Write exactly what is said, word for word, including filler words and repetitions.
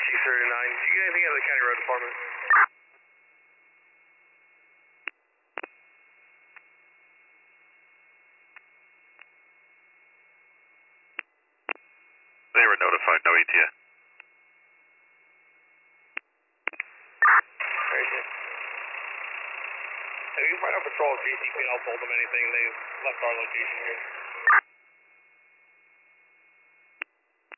Chief thirty-nine, do you get anything out of the county road department? They were notified, no E T A. Very good. Have you find out patrol if J C P L told them anything? They left our location here.